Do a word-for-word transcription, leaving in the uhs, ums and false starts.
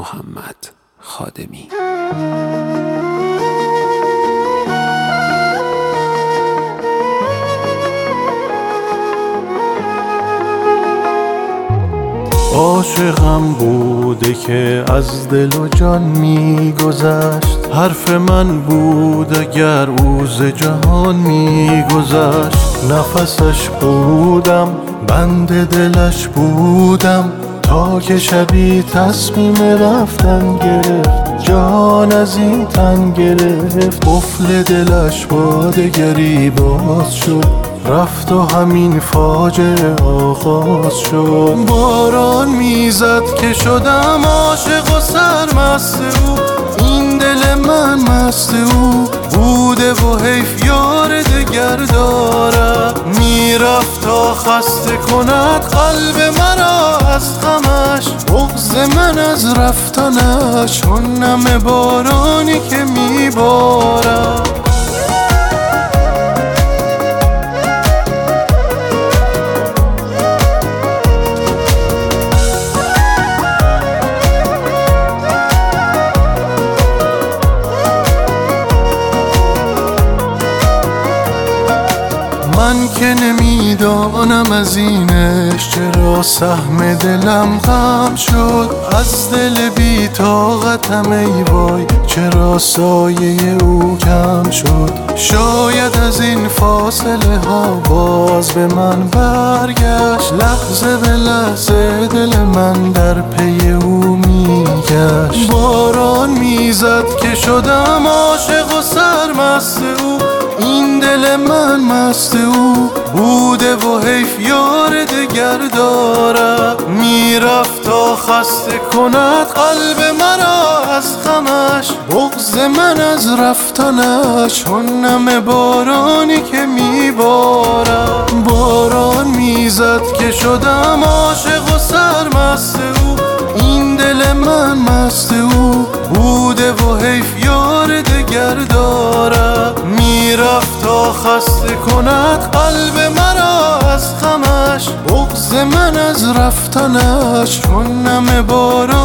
محمد خادمی. عاشقم بوده که از دل و جان میگذشت، حرف من بود اگر او ز جهان میگذشت. نفسش بودم، بند دلش بودم، تا که شبی تصمیم رفتن گرفت، جان از این تن گرفت. قفل دلش با دگری باز شد، رفت و همین فاجعه آغاز شد. باران میزد که شدم عاشق و سرمست او، این دل من مست او بوده و حیف یار دگر دارد. میرفت تا خسته کند قلب مرا از غمش، بغض من از رفتنش چون نم بارانی که میبارد. من که نمیدانم از اینش چرا سهم دلم غم شد، از دل بی طاقتم ای وای چرا سایه او کم شد. شاید از این فاصله ها باز به من برگشت، لحظه به لحظه دل من در پی او میگشت. باران میزد که شدم عاشق و سرمست او، این دل من مست او بوده و حیف یار دگر دارد. میرفت تا خسته کند قلب مرا از غمش، بغض من از رفتنش چون نم بارانی که میبارد. باران میزد که شدم عاشق و سرمست او، این دل من مست او بوده و حیف یار دگر دارد. میرفت تا خسته کند قلب مرا از غمش، بغض من از رفتنش چون نم باران